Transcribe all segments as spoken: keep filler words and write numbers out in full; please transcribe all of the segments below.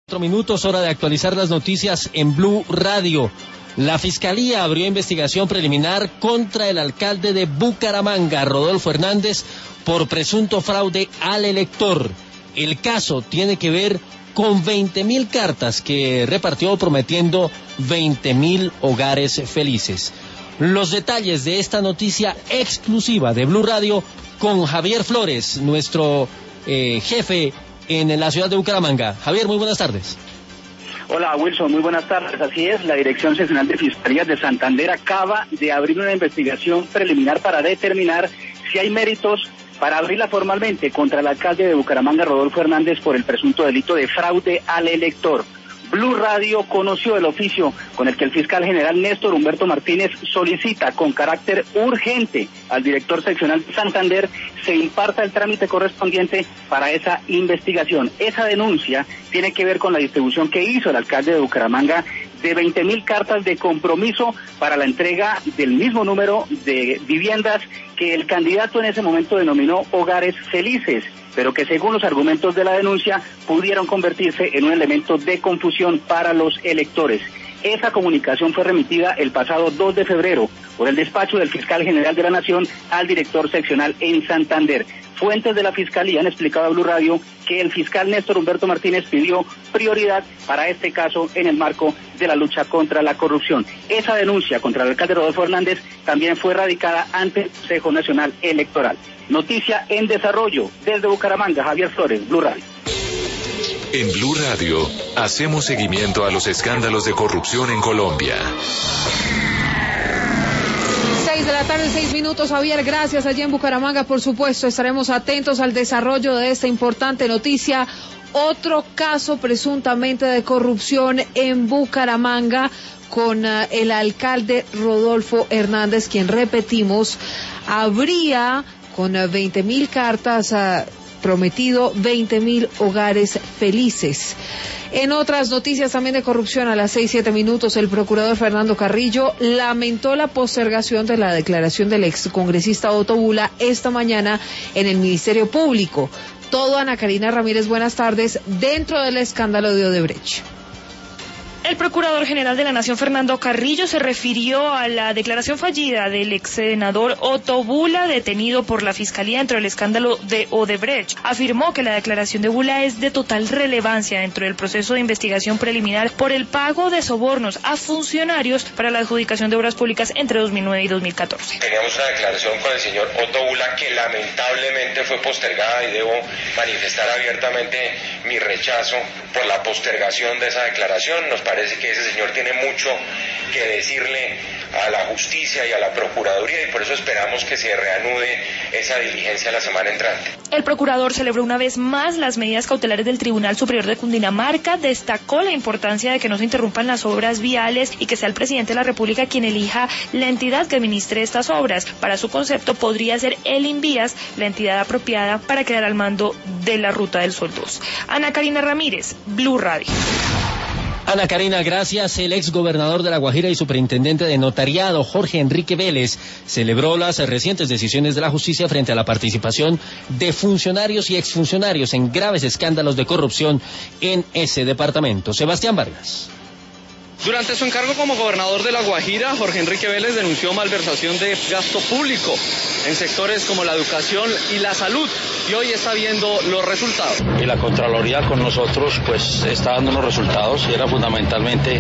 Cuatro minutos, hora de actualizar las noticias en Blue Radio. La Fiscalía abrió investigación preliminar contra el alcalde de Bucaramanga, Rodolfo Hernández, por presunto fraude al elector. El caso tiene que ver con veinte mil cartas que repartió prometiendo veinte mil hogares felices. Los detalles de esta noticia exclusiva de Blue Radio con Javier Flores, nuestro eh, jefe en la ciudad de Bucaramanga. Javier, muy buenas tardes. Hola Wilson, muy buenas tardes. Así es, la Dirección Seccional de Fiscalías de Santander acaba de abrir una investigación preliminar para determinar si hay méritos para abrirla formalmente contra el alcalde de Bucaramanga, Rodolfo Hernández, por el presunto delito de fraude al elector. Blue Radio conoció el oficio con el que el fiscal general Néstor Humberto Martínez solicita con carácter urgente al director seccional de Santander se imparta el trámite correspondiente para esa investigación. Esa denuncia tiene que ver con la distribución que hizo el alcalde de Bucaramanga de veinte mil cartas de compromiso para la entrega del mismo número de viviendas que el candidato en ese momento denominó hogares felices, pero que según los argumentos de la denuncia pudieron convertirse en un elemento de confusión para los electores. Esa comunicación fue remitida el pasado dos de febrero por el despacho del fiscal general de la Nación al director seccional en Santander. Fuentes de la Fiscalía han explicado a Blue Radio que el fiscal Néstor Humberto Martínez pidió prioridad para este caso en el marco de la lucha contra la corrupción. Esa denuncia contra el alcalde Rodolfo Hernández también fue radicada ante el Consejo Nacional Electoral. Noticia en desarrollo desde Bucaramanga, Javier Flores, Blue Radio. En Blue Radio hacemos seguimiento a los escándalos de corrupción en Colombia. seis de la tarde, seis minutos, Javier, gracias. Allí en Bucaramanga, por supuesto, estaremos atentos al desarrollo de esta importante noticia. Otro caso presuntamente de corrupción en Bucaramanga con uh, el alcalde Rodolfo Hernández, quien, repetimos, habría con uh, veinte mil cartas uh, prometido veinte mil hogares felices. En otras noticias también de corrupción, a las seis, siete minutos, el procurador Fernando Carrillo lamentó la postergación de la declaración del excongresista Otto Bula esta mañana en el Ministerio Público. Todo, Ana Karina Ramírez, buenas tardes, dentro del escándalo de Odebrecht. El Procurador General de la Nación, Fernando Carrillo, se refirió a la declaración fallida del ex senador Otto Bula, detenido por la Fiscalía dentro del escándalo de Odebrecht. Afirmó que la declaración de Bula es de total relevancia dentro del proceso de investigación preliminar por el pago de sobornos a funcionarios para la adjudicación de obras públicas entre dos mil nueve y dos mil catorce. Teníamos una declaración con el señor Otto Bula que lamentablemente fue postergada y debo manifestar abiertamente mi rechazo por la postergación de esa declaración. Nos parece que ese señor tiene mucho que decirle a la justicia y a la procuraduría y por eso esperamos que se reanude esa diligencia la semana entrante. El procurador celebró una vez más las medidas cautelares del Tribunal Superior de Cundinamarca, destacó la importancia de que no se interrumpan las obras viales y que sea el presidente de la República quien elija la entidad que administre estas obras. Para su concepto podría ser el Invías la entidad apropiada para quedar al mando de la Ruta del Sol dos. Ana Karina Ramírez, Blue Radio. Ana Karina, gracias. El ex gobernador de La Guajira y superintendente de notariado, Jorge Enrique Vélez, celebró las recientes decisiones de la justicia frente a la participación de funcionarios y exfuncionarios en graves escándalos de corrupción en ese departamento. Sebastián Vargas. Durante su encargo como gobernador de La Guajira, Jorge Enrique Vélez denunció malversación de gasto público en sectores como la educación y la salud, y hoy está viendo los resultados. Y la Contraloría con nosotros pues está dando unos resultados y era fundamentalmente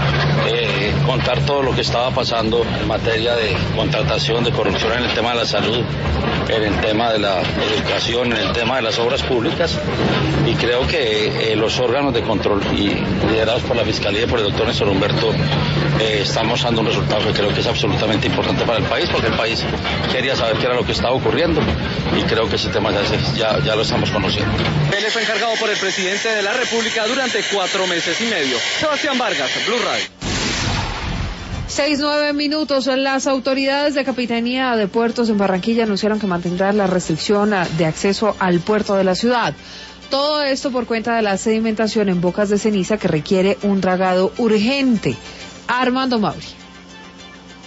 eh, contar todo lo que estaba pasando en materia de contratación, de corrupción en el tema de la salud, en el tema de la educación, en el tema de las obras públicas, y creo que eh, los órganos de control y liderados por la Fiscalía y por el doctor Néstor Humberto eh, estamos dando un resultado que creo que es absolutamente importante para el país, porque el país quería saber qué era lo que estaba ocurriendo y creo que ese tema ya, ya, ya lo estamos conociendo. Vélez fue encargado por el presidente de la República durante cuatro meses y medio. Sebastián Vargas, Blue Radio. Seis, nueve minutos. Las autoridades de Capitanía de Puertos en Barranquilla anunciaron que mantendrán la restricción de acceso al puerto de la ciudad. Todo esto por cuenta de la sedimentación en bocas de ceniza que requiere un dragado urgente. Armando Mauri.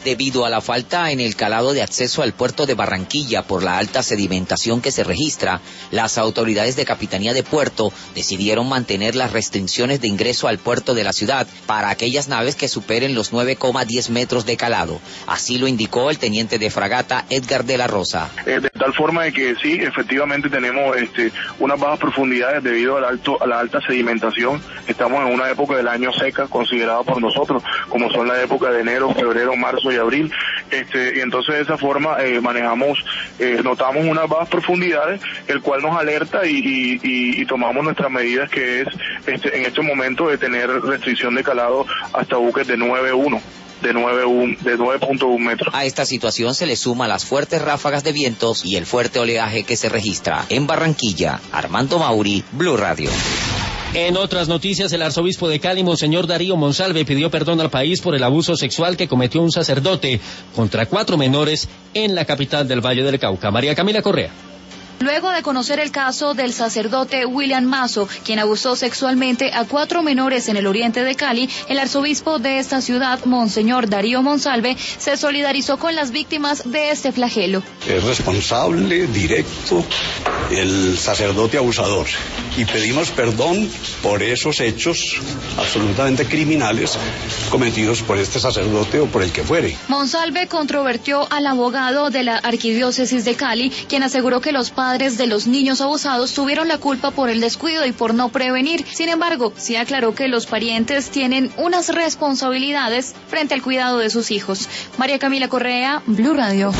Debido a la falta en el calado de acceso al puerto de Barranquilla por la alta sedimentación que se registra, las autoridades de Capitanía de Puerto decidieron mantener las restricciones de ingreso al puerto de la ciudad para aquellas naves que superen los nueve coma diez metros de calado. Así lo indicó el teniente de fragata Edgar de la Rosa. Eh, de tal forma de que sí, efectivamente tenemos este, unas bajas profundidades debido al alto, a la alta sedimentación. Estamos en una época del año seca considerada por nosotros, como son la época de enero, febrero, marzo y abril, este, y entonces de esa forma eh, manejamos, eh, notamos unas bajas profundidades, el cual nos alerta y, y, y, y tomamos nuestras medidas, que es este, en este momento de tener restricción de calado hasta buques de nueve punto uno. de nueve punto uno metros. A esta situación se le suma las fuertes ráfagas de vientos y el fuerte oleaje que se registra en Barranquilla. Armando Mauri, Blue Radio. En otras noticias, el arzobispo de Cali, Monseñor Darío Monsalve, pidió perdón al país por el abuso sexual que cometió un sacerdote contra cuatro menores en la capital del Valle del Cauca. María Camila Correa. Luego de conocer el caso del sacerdote William Mazo, quien abusó sexualmente a cuatro menores en el oriente de Cali, el arzobispo de esta ciudad, Monseñor Darío Monsalve, se solidarizó con las víctimas de este flagelo. Es responsable directo el sacerdote abusador y pedimos perdón por esos hechos absolutamente criminales cometidos por este sacerdote o por el que fuere. Monsalve controvertió al abogado de la arquidiócesis de Cali, quien aseguró que los padres de los niños abusados tuvieron la culpa por el descuido y por no prevenir. Sin embargo, sí aclaró que los parientes tienen unas responsabilidades frente al cuidado de sus hijos. María Camila Correa, Blue Radio.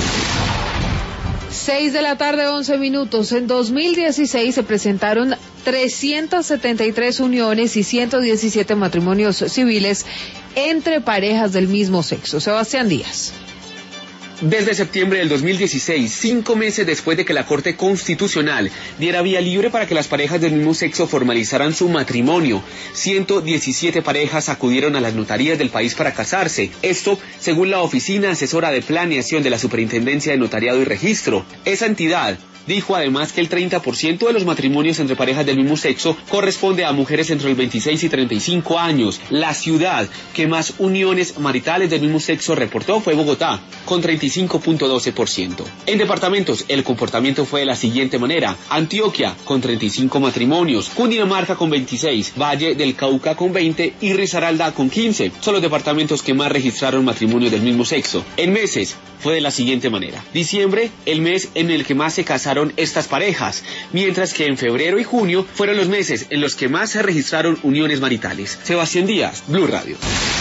Seis de la tarde, once minutos. En dos mil dieciséis se presentaron trescientas setenta y tres uniones y ciento diecisiete matrimonios civiles entre parejas del mismo sexo. Sebastián Díaz. Desde septiembre del dos mil dieciséis, cinco meses después de que la Corte Constitucional diera vía libre para que las parejas del mismo sexo formalizaran su matrimonio, ciento diecisiete parejas acudieron a las notarías del país para casarse. Esto, según la Oficina Asesora de Planeación de la Superintendencia de Notariado y Registro. Esa entidad dijo además que el treinta por ciento de los matrimonios entre parejas del mismo sexo corresponde a mujeres entre los veintiséis y treinta y cinco años. La ciudad que más uniones maritales del mismo sexo reportó fue Bogotá, con treinta y cinco punto doce por ciento. En departamentos, el comportamiento fue de la siguiente manera: Antioquia, con treinta y cinco matrimonios, Cundinamarca con veintiséis, Valle del Cauca con veinte y Risaralda con quince. Son los departamentos que más registraron matrimonios del mismo sexo. En meses, fue de la siguiente manera: diciembre, el mes en el que más se casaron estas parejas, mientras que en febrero y junio fueron los meses en los que más se registraron uniones maritales. Sebastián Díaz, Blue Radio.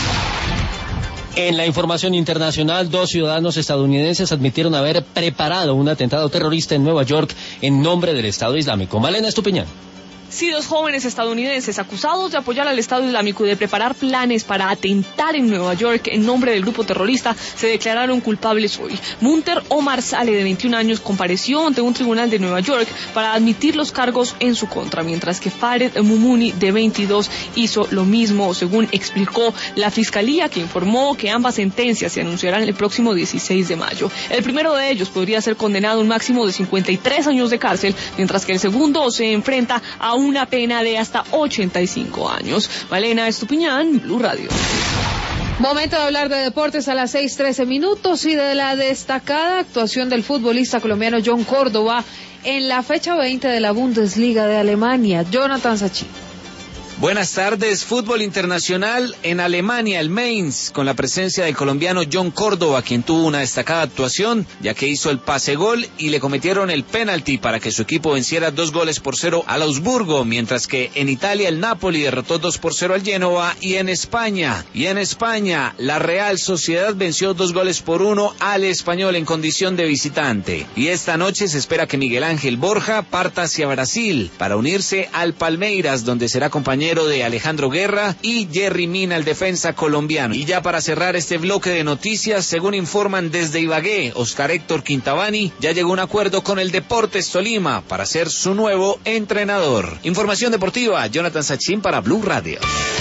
En la información internacional, dos ciudadanos estadounidenses admitieron haber preparado un atentado terrorista en Nueva York en nombre del Estado Islámico. Malena Estupiñán. Sí, dos jóvenes estadounidenses acusados de apoyar al Estado Islámico y de preparar planes para atentar en Nueva York en nombre del grupo terrorista se declararon culpables hoy. Munter Omar Saleh, de veintiún años, compareció ante un tribunal de Nueva York para admitir los cargos en su contra, mientras que Fared Mumuni, de veintidós, hizo lo mismo, según explicó la Fiscalía, que informó que ambas sentencias se anunciarán el próximo dieciséis de mayo. El primero de ellos podría ser condenado a un máximo de cincuenta y tres años de cárcel, mientras que el segundo se enfrenta a una pena de hasta ochenta y cinco años. Malena Estupiñán, Blue Radio. Momento de hablar de deportes a las seis trece minutos y de la destacada actuación del futbolista colombiano John Córdoba en la fecha veinte de la Bundesliga de Alemania. Jonathan Sachin. Buenas tardes. Fútbol internacional en Alemania, el Mainz, con la presencia del colombiano John Córdoba, quien tuvo una destacada actuación, ya que hizo el pase gol y le cometieron el penalti para que su equipo venciera dos goles por cero al Augsburgo, mientras que en Italia el Napoli derrotó dos por cero al Génova, y en España, y en España la Real Sociedad venció dos goles por uno al Español en condición de visitante. Y esta noche se espera que Miguel Ángel Borja parta hacia Brasil para unirse al Palmeiras, donde será compañero de Alejandro Guerra y Jerry Mina, el defensa colombiano. Y ya para cerrar este bloque de noticias, según informan desde Ibagué, Oscar Héctor Quintabani ya llegó a un acuerdo con el Deportes Tolima para ser su nuevo entrenador. Información deportiva, Jonathan Sachin para Blue Radio.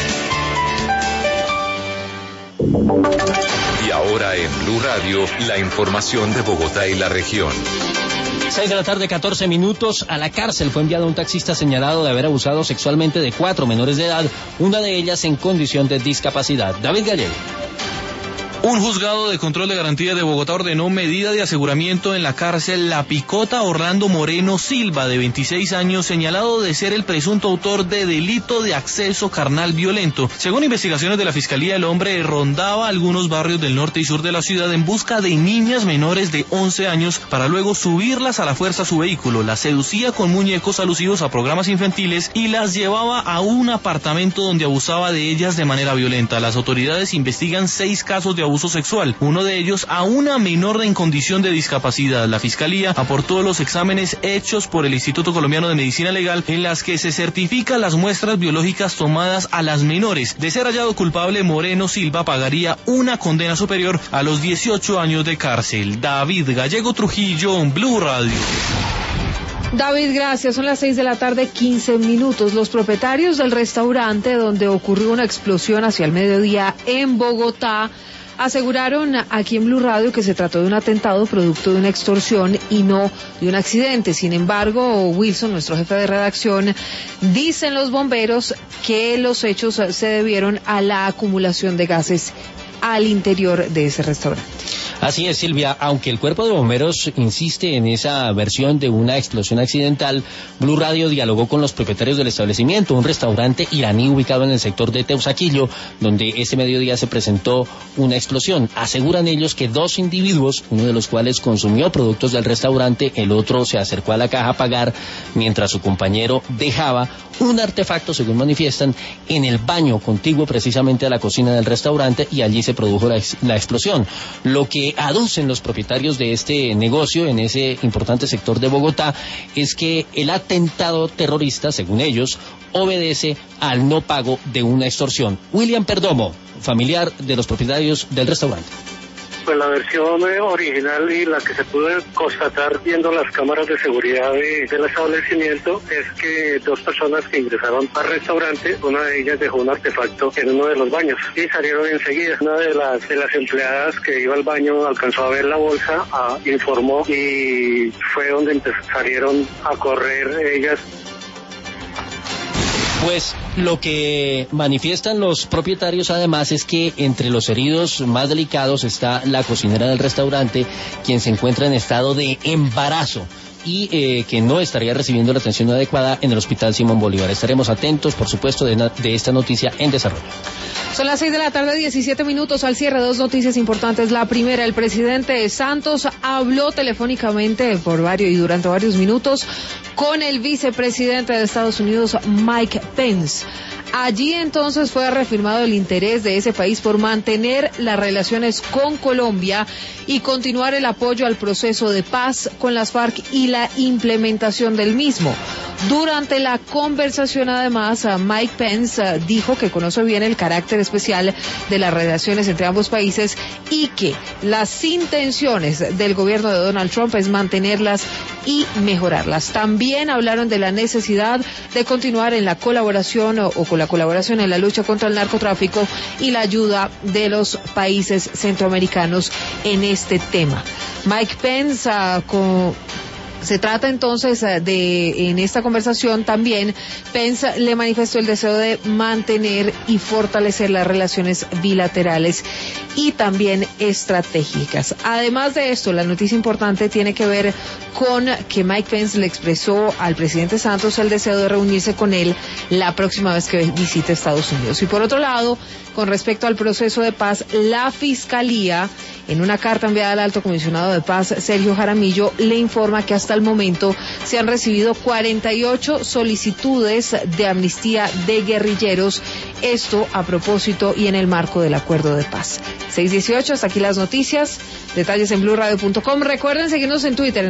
Y ahora en Blue Radio, la información de Bogotá y la región. Seis de la tarde, catorce minutos. A la cárcel fue enviado un taxista señalado de haber abusado sexualmente de cuatro menores de edad, una de ellas en condición de discapacidad. David Gallego. Un juzgado de control de garantía de Bogotá ordenó medida de aseguramiento en la cárcel La Picota Orlando Moreno Silva, de veintiséis años, señalado de ser el presunto autor de delito de acceso carnal violento. Según investigaciones de la Fiscalía, el hombre rondaba algunos barrios del norte y sur de la ciudad en busca de niñas menores de once años para luego subirlas a la fuerza a su vehículo, las seducía con muñecos alusivos a programas infantiles y las llevaba a un apartamento donde abusaba de ellas de manera violenta. Las autoridades investigan seis casos de abuso sexual, uno de ellos a una menor en condición de discapacidad. La Fiscalía aportó los exámenes hechos por el Instituto Colombiano de Medicina Legal en las que se certifican las muestras biológicas tomadas a las menores. De ser hallado culpable, Moreno Silva pagaría una condena superior a los dieciocho años de cárcel. David Gallego Trujillo, en Blue Radio. David, gracias. Son las seis de la tarde, quince minutos. Los propietarios del restaurante donde ocurrió una explosión hacia el mediodía en Bogotá aseguraron aquí en Blue Radio que se trató de un atentado producto de una extorsión y no de un accidente. Sin embargo, Wilson, nuestro jefe de redacción, dicen los bomberos que los hechos se debieron a la acumulación de gases al interior de ese restaurante. Así es, Silvia, aunque el cuerpo de bomberos insiste en esa versión de una explosión accidental, Blue Radio dialogó con los propietarios del establecimiento, un restaurante iraní ubicado en el sector de Teusaquillo, donde este mediodía se presentó una explosión. Aseguran ellos que dos individuos, uno de los cuales consumió productos del restaurante, el otro se acercó a la caja a pagar, mientras su compañero dejaba un artefacto, según manifiestan, en el baño contiguo precisamente a la cocina del restaurante, y allí se produjo la, ex- la explosión. Lo que aducen los propietarios de este negocio en ese importante sector de Bogotá es que el atentado terrorista, según ellos, obedece al no pago de una extorsión. William Perdomo, familiar de los propietarios del restaurante. Pues la versión original y la que se pudo constatar viendo las cámaras de seguridad de, del establecimiento es que dos personas que ingresaron al restaurante, una de ellas dejó un artefacto en uno de los baños y salieron enseguida. Una de las de las empleadas que iba al baño alcanzó a ver la bolsa, a, informó, y fue donde empe- salieron a correr ellas. Pues lo que manifiestan los propietarios además es que entre los heridos más delicados está la cocinera del restaurante, quien se encuentra en estado de embarazo y eh, que no estaría recibiendo la atención adecuada en el Hospital Simón Bolívar. Estaremos atentos, por supuesto, de, na- de esta noticia en desarrollo. Son las seis de la tarde, diecisiete minutos. Al cierre, dos noticias importantes. La primera, el presidente Santos habló telefónicamente por varios y durante varios minutos con el vicepresidente de Estados Unidos, Mike Pence. Allí entonces fue reafirmado el interés de ese país por mantener las relaciones con Colombia y continuar el apoyo al proceso de paz con las FARC y la implementación del mismo. Durante la conversación, además, Mike Pence dijo que conoce bien el carácter especial de las relaciones entre ambos países y que las intenciones del gobierno de Donald Trump es mantenerlas y mejorarlas. También hablaron de la necesidad de continuar en la colaboración o, o con la colaboración en la lucha contra el narcotráfico y la ayuda de los países centroamericanos en este tema. Mike Pence uh, con Se trata entonces de, en esta conversación también, Pence le manifestó el deseo de mantener y fortalecer las relaciones bilaterales y también estratégicas. Además de esto, la noticia importante tiene que ver con que Mike Pence le expresó al presidente Santos el deseo de reunirse con él la próxima vez que visite Estados Unidos. Y por otro lado, con respecto al proceso de paz, la Fiscalía, en una carta enviada al Alto Comisionado de Paz, Sergio Jaramillo, le informa que hasta el momento se han recibido cuarenta y ocho solicitudes de amnistía de guerrilleros, esto a propósito y en el marco del acuerdo de paz. seis dieciocho, hasta aquí las noticias, detalles en blue radio punto com. Recuerden seguirnos en Twitter.